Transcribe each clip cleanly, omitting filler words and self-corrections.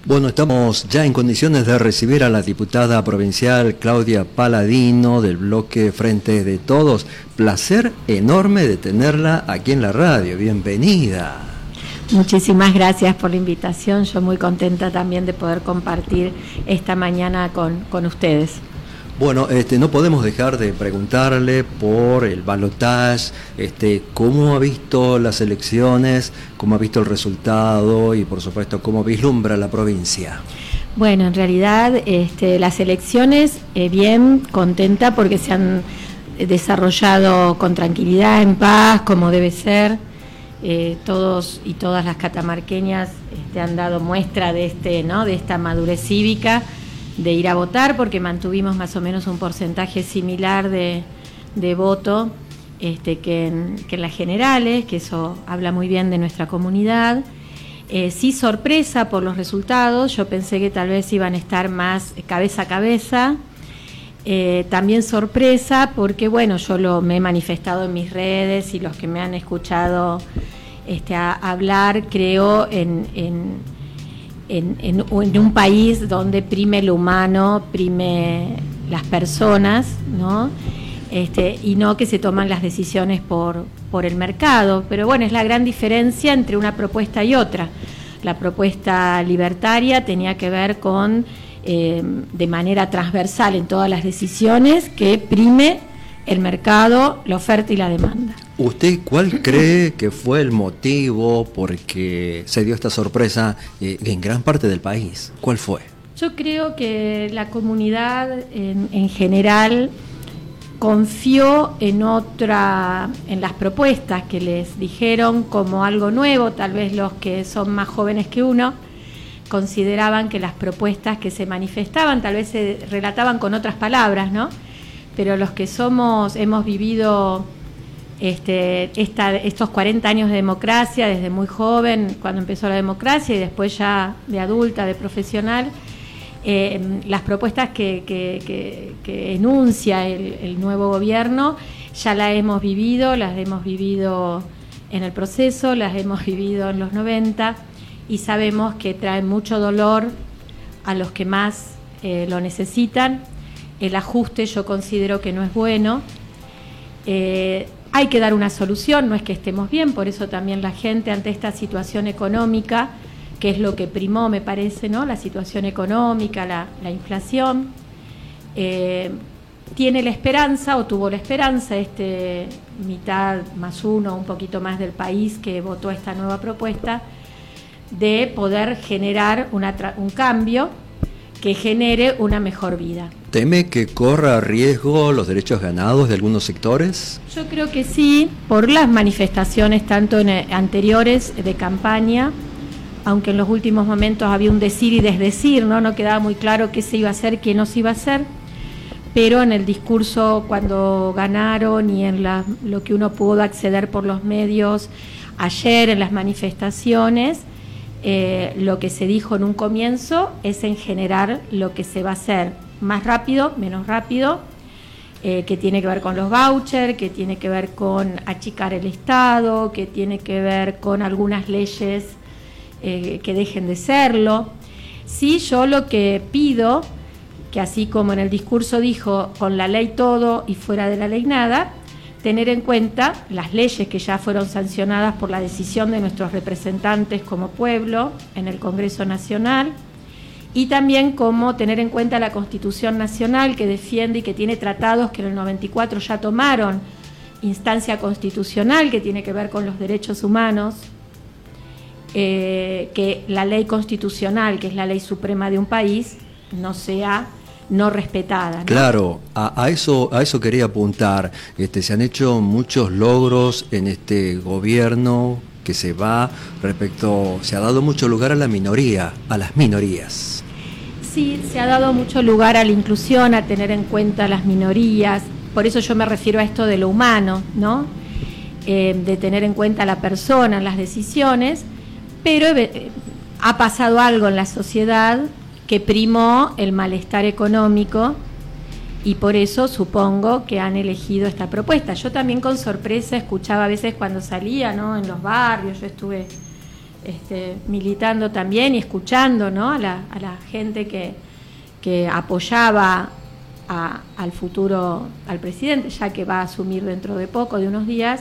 Bueno, estamos ya en condiciones de recibir a la diputada provincial Claudia Paladino del bloque Frente de Todos. Placer enorme de tenerla aquí en la radio. Bienvenida. Muchísimas gracias por la invitación. Yo muy contenta también de poder compartir esta mañana con ustedes. Bueno, no podemos dejar de preguntarle por el balotaje, cómo ha visto las elecciones, cómo ha visto el resultado y por supuesto cómo vislumbra la provincia. Bueno, en realidad las elecciones, bien contenta porque se han desarrollado con tranquilidad, en paz, como debe ser. Todos y todas las catamarqueñas han dado muestra de esta madurez cívica, de ir a votar, porque mantuvimos más o menos un porcentaje similar de voto que en las generales, que eso habla muy bien de nuestra comunidad. Sí, sorpresa por los resultados. Yo pensé que tal vez iban a estar más cabeza a cabeza. También sorpresa porque, bueno, yo me he manifestado en mis redes y los que me han escuchado hablar, creo en un país donde prime lo humano, prime las personas, ¿no? Y no que se toman las decisiones por el mercado. Pero bueno, es la gran diferencia entre una propuesta y otra. La propuesta libertaria tenía que ver con, de manera transversal en todas las decisiones, que prime el mercado, la oferta y la demanda. ¿Usted cuál cree que fue el motivo por que se dio esta sorpresa en gran parte del país? ¿Cuál fue? Yo creo que la comunidad en general confió en las propuestas que les dijeron como algo nuevo. Tal vez los que son más jóvenes que uno consideraban que las propuestas que se manifestaban tal vez se relataban con otras palabras, ¿no? Pero los que hemos vivido estos 40 años de democracia, desde muy joven, cuando empezó la democracia, y después ya de adulta, de profesional, las propuestas que enuncia el nuevo gobierno ya las hemos vivido en el proceso, las hemos vivido en los 90, y sabemos que traen mucho dolor a los que más lo necesitan. El ajuste yo considero que no es bueno. Hay que dar una solución, no es que estemos bien, por eso también la gente ante esta situación económica, que es lo que primó, me parece, ¿no? La situación económica, la inflación, tiene la esperanza, o tuvo la esperanza, mitad más uno, un poquito más del país que votó esta nueva propuesta, de poder generar un cambio que genere una mejor vida. ¿Teme que corra riesgo los derechos ganados de algunos sectores? Yo creo que sí, por las manifestaciones tanto anteriores de campaña, aunque en los últimos momentos había un decir y desdecir, no quedaba muy claro qué se iba a hacer, qué no se iba a hacer, pero en el discurso cuando ganaron y en lo que uno pudo acceder por los medios ayer en las manifestaciones, lo que se dijo en un comienzo es en general lo que se va a hacer, más rápido, menos rápido, que tiene que ver con los vouchers, que tiene que ver con achicar el Estado, que tiene que ver con algunas leyes que dejen de serlo. Sí, yo lo que pido, que así como en el discurso dijo, con la ley todo y fuera de la ley nada, tener en cuenta las leyes que ya fueron sancionadas por la decisión de nuestros representantes como pueblo en el Congreso Nacional, y también como tener en cuenta la Constitución Nacional, que defiende y que tiene tratados que en el 94 ya tomaron instancia constitucional, que tiene que ver con los derechos humanos, que la ley constitucional, que es la ley suprema de un país, no sea no respetada, ¿no? Claro, a eso quería apuntar. Se han hecho muchos logros en este gobierno que se ha dado mucho lugar a la minoría, a las minorías. Sí, se ha dado mucho lugar a la inclusión, a tener en cuenta las minorías. Por eso yo me refiero a esto de lo humano, ¿no? De tener en cuenta a la persona en las decisiones, pero ha pasado algo en la sociedad que primó el malestar económico, y por eso supongo que han elegido esta propuesta. Yo también con sorpresa escuchaba a veces cuando salía, ¿no?, en los barrios. Yo estuve militando también y escuchando, ¿no?, a la gente que apoyaba al futuro, al presidente, ya que va a asumir dentro de poco, de unos días,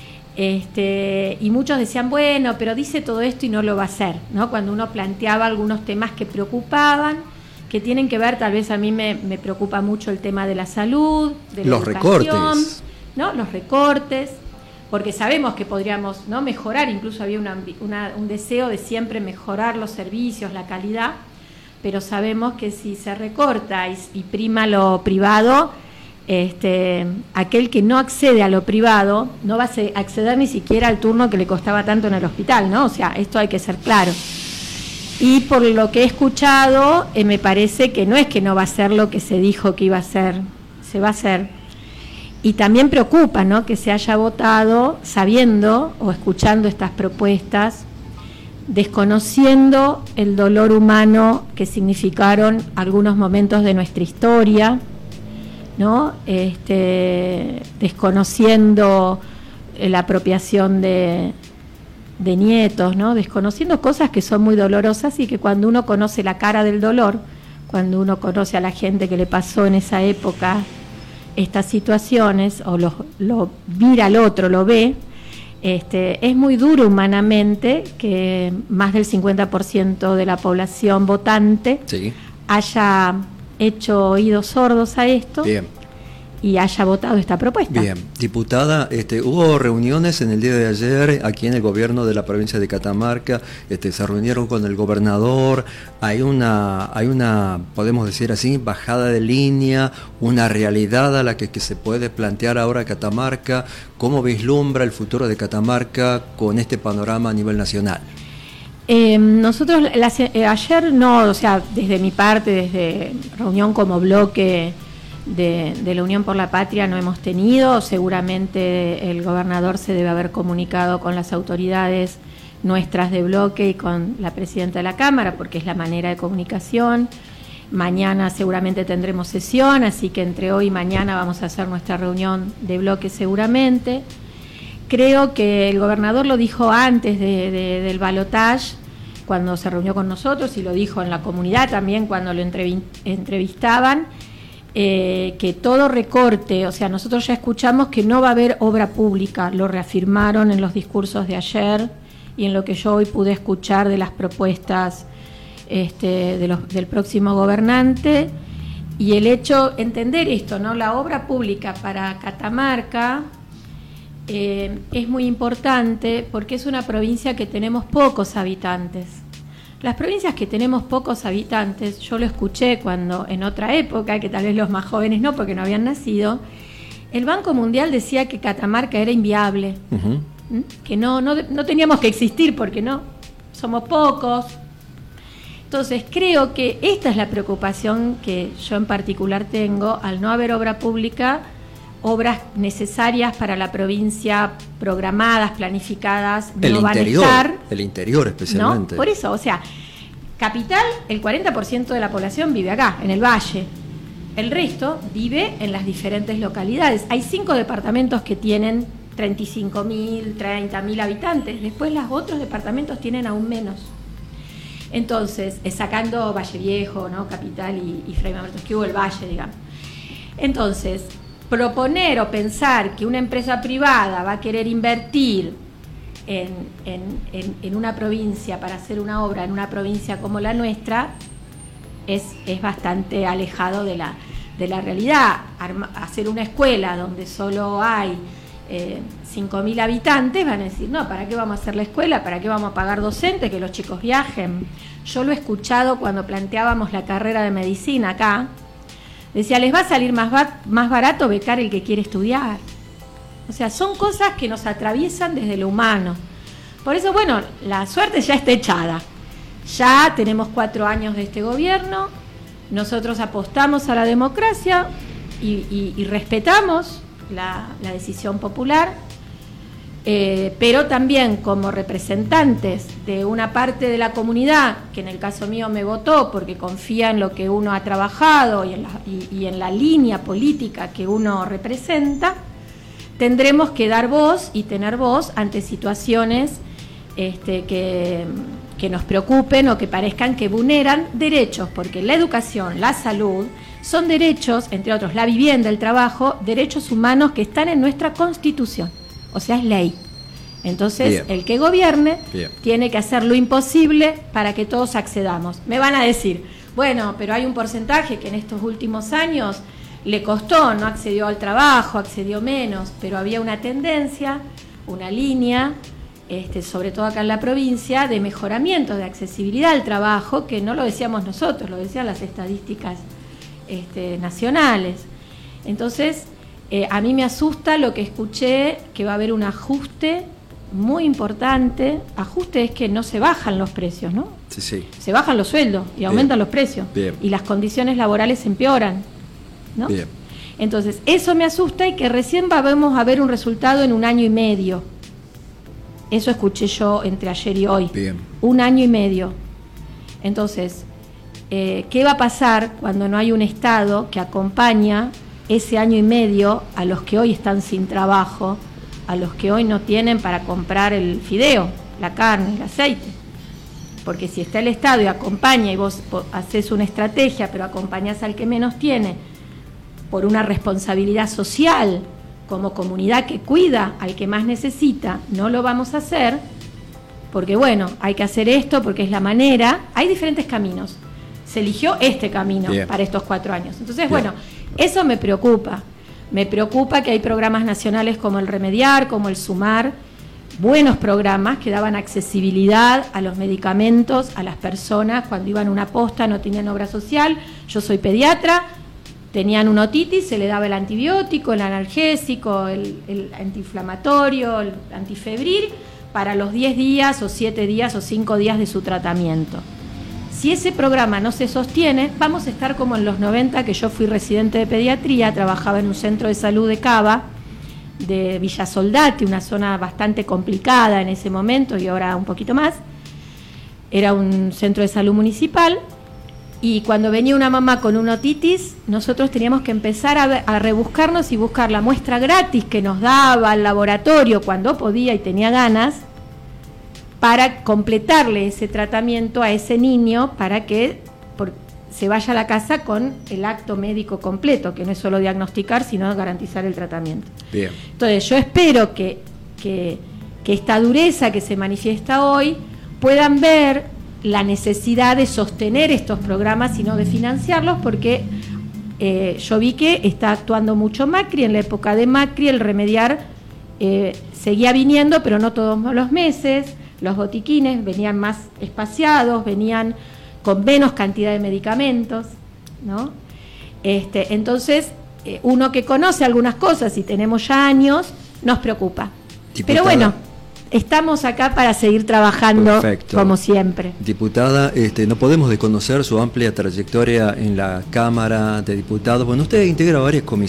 y muchos decían, bueno, pero dice todo esto y no lo va a hacer, ¿no? Cuando uno planteaba algunos temas que preocupaban, que tienen que ver, tal vez a mí me preocupa mucho el tema de la salud, de la educación, recortes, ¿no?, los recortes, porque sabemos que podríamos, ¿no?, mejorar, incluso había un deseo de siempre mejorar los servicios, la calidad, pero sabemos que si se recorta y prima lo privado, aquel que no accede a lo privado no va a acceder ni siquiera al turno que le costaba tanto en el hospital, ¿no? O sea, esto hay que ser claro. Y por lo que he escuchado, me parece que no es que no va a ser lo que se dijo que iba a ser, se va a hacer. Y también preocupa, ¿no?, que se haya votado sabiendo o escuchando estas propuestas, desconociendo el dolor humano que significaron algunos momentos de nuestra historia, ¿no? Desconociendo la apropiación de nietos, ¿no?, desconociendo cosas que son muy dolorosas y que cuando uno conoce la cara del dolor, cuando uno conoce a la gente que le pasó en esa época estas situaciones, o lo mira al otro, lo ve, es muy duro humanamente que más del 50% de la población votante haya hecho oídos sordos a esto. Bien. Y haya votado esta propuesta. Bien, diputada, hubo reuniones en el día de ayer aquí en el gobierno de la provincia de Catamarca, se reunieron con el gobernador, hay una, podemos decir así, bajada de línea, una realidad a la que se puede plantear ahora Catamarca. ¿Cómo vislumbra el futuro de Catamarca con este panorama a nivel nacional? Nosotros ayer no, o sea, desde mi parte, desde reunión como bloque de la Unión por la Patria no hemos tenido. Seguramente el gobernador se debe haber comunicado con las autoridades nuestras de bloque y con la presidenta de la Cámara, porque es la manera de comunicación. Mañana seguramente tendremos sesión, así que entre hoy y mañana vamos a hacer nuestra reunión de bloque seguramente. Creo que el gobernador lo dijo antes del balotaje, cuando se reunió con nosotros, y lo dijo en la comunidad también cuando lo entrevistaban, que todo recorte, o sea, nosotros ya escuchamos que no va a haber obra pública, lo reafirmaron en los discursos de ayer y en lo que yo hoy pude escuchar de las propuestas del próximo gobernante. Y el hecho, entender esto, ¿no?, la obra pública para Catamarca es muy importante porque es una provincia que tenemos pocos habitantes. Las provincias que tenemos pocos habitantes, yo lo escuché cuando en otra época, que tal vez los más jóvenes no, porque no habían nacido, el Banco Mundial decía que Catamarca era inviable, que no teníamos que existir porque no, somos pocos. Entonces creo que esta es la preocupación que yo en particular tengo, al no haber obra pública, obras necesarias para la provincia, programadas, planificadas, no van a estar. El interior especialmente. ¿No? Por eso, o sea, capital, el 40% de la población vive acá, en el valle. El resto vive en las diferentes localidades. Hay 5 departamentos que tienen 35.000, 30.000 habitantes. Después los otros departamentos tienen aún menos. Entonces, sacando Valle Viejo, ¿no?, Capital y Fray Mamerto, que hubo el Valle, digamos. Entonces, proponer o pensar que una empresa privada va a querer invertir en una provincia para hacer una obra en una provincia como la nuestra es bastante alejado de la realidad. Hacer una escuela donde solo hay 5.000 habitantes, van a decir, no, ¿para qué vamos a hacer la escuela? ¿Para qué vamos a pagar docentes? Que los chicos viajen. Yo lo he escuchado cuando planteábamos la carrera de medicina acá. Decía, les va a salir más barato becar el que quiere estudiar. O sea, son cosas que nos atraviesan desde lo humano. Por eso, bueno, la suerte ya está echada. Ya tenemos 4 años de este gobierno, nosotros apostamos a la democracia y respetamos la decisión popular, pero también como representantes de una parte de la comunidad, que en el caso mío me votó porque confía en lo que uno ha trabajado y en la línea política que uno representa, tendremos que dar voz y tener voz ante situaciones que nos preocupen o que parezcan que vulneran derechos, porque la educación, la salud, son derechos, entre otros la vivienda, el trabajo, derechos humanos que están en nuestra Constitución, o sea, es ley. Entonces, bien, el que gobierne bien tiene que hacer lo imposible para que todos accedamos. Me van a decir, bueno, pero hay un porcentaje que en estos últimos años le costó, no accedió al trabajo, accedió menos, pero había una tendencia, una línea, sobre todo acá en la provincia, de mejoramiento de accesibilidad al trabajo, que no lo decíamos nosotros, lo decían las estadísticas nacionales. Entonces, a mí me asusta lo que escuché, que va a haber un ajuste muy importante. Ajuste es que no se bajan los precios, ¿no? Sí, sí. Se bajan los sueldos y aumentan los precios. Bien. Y las condiciones laborales empeoran, ¿no? Bien. Entonces, eso me asusta y que recién vamos a ver un resultado en 1 año y medio. Eso escuché yo entre ayer y hoy. Bien. 1 año y medio. Entonces, ¿qué va a pasar cuando no hay un Estado que acompaña ese año y medio a los que hoy están sin trabajo, a los que hoy no tienen para comprar el fideo, la carne, el aceite? Porque si está el Estado y acompaña y vos haces una estrategia, pero acompañás al que menos tiene por una responsabilidad social, como comunidad que cuida al que más necesita, no lo vamos a hacer, porque bueno, hay que hacer esto, porque es la manera. Hay diferentes caminos. Se eligió este camino bien para estos 4 años. Entonces, bien, bueno, eso me preocupa. Me preocupa que hay programas nacionales como el Remediar, como el Sumar, buenos programas que daban accesibilidad a los medicamentos, a las personas cuando iban a una posta, no tenían obra social. Yo soy pediatra, tenían una otitis, se le daba el antibiótico, el analgésico, el antiinflamatorio, el antifebril, para los 10 días o 7 días o 5 días de su tratamiento. Si ese programa no se sostiene, vamos a estar como en los 90, que yo fui residente de pediatría, trabajaba en un centro de salud de Cava, de Villa Soldati, una zona bastante complicada en ese momento y ahora un poquito más. Era un centro de salud municipal y cuando venía una mamá con una otitis, nosotros teníamos que empezar a rebuscarnos y buscar la muestra gratis que nos daba el laboratorio cuando podía y tenía ganas, para completarle ese tratamiento a ese niño para que se vaya a la casa con el acto médico completo, que no es solo diagnosticar, sino garantizar el tratamiento. Bien. Entonces, yo espero que esta dureza que se manifiesta hoy puedan ver la necesidad de sostener estos programas y no de financiarlos, porque yo vi que está actuando mucho Macri. En la época de Macri el Remediar seguía viniendo, pero no todos los meses. Los botiquines venían más espaciados, venían con menos cantidad de medicamentos, ¿no? Entonces, uno que conoce algunas cosas y tenemos ya años, nos preocupa. Diputada, pero bueno, estamos acá para seguir trabajando. Perfecto, como siempre. Diputada, no podemos desconocer su amplia trayectoria en la Cámara de Diputados. Bueno, usted integra varias comisiones.